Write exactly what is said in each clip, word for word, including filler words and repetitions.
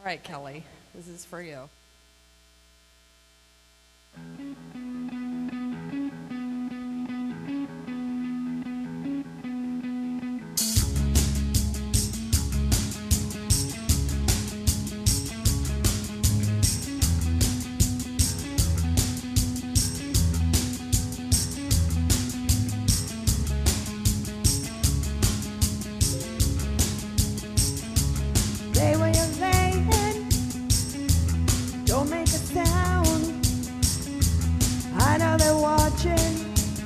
right, Kelly, this is for you. Stay where you're laying, don't make a sound. I know they're watching,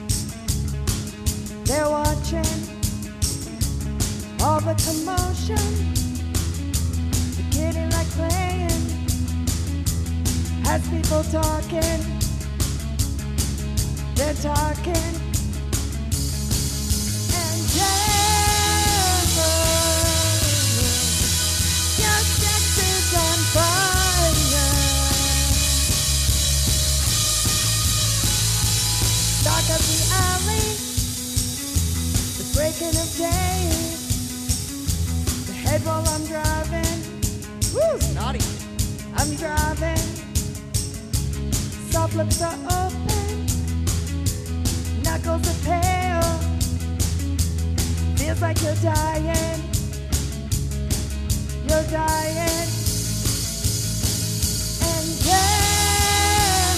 they're watching all the commotion. The kidding like playing, has people talking, they're talking. And yeah, your sex is on fire. Dark of the alley, the breaking of day. The head while I'm driving, Woo, naughty. I'm driving. Soft lips are open, knuckles are pale. Feels like you're dying, you're dying. And girl,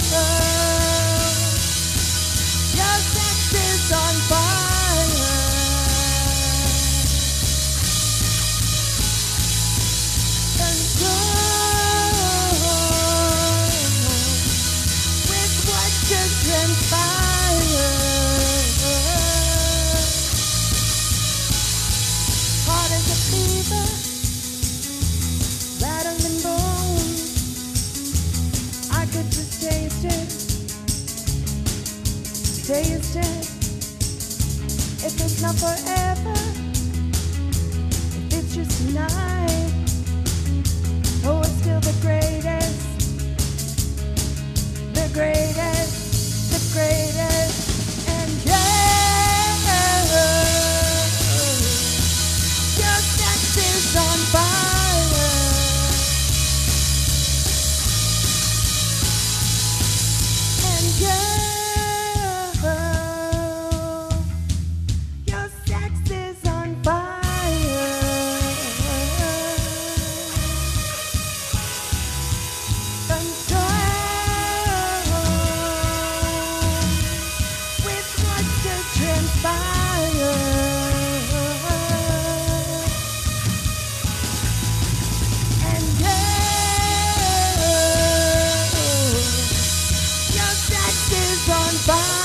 your sex is on fire. And girl, with what just transpired, hot as a fever, rattling bones. I could just taste it, taste it. If it's not forever, if it's just tonight, oh, it's still the greatest, the greatest, the greatest. And yeah, your sex is on fire. And girl, your sex is on fire. And girl, with what just transpired. And girl, your sex is on fire.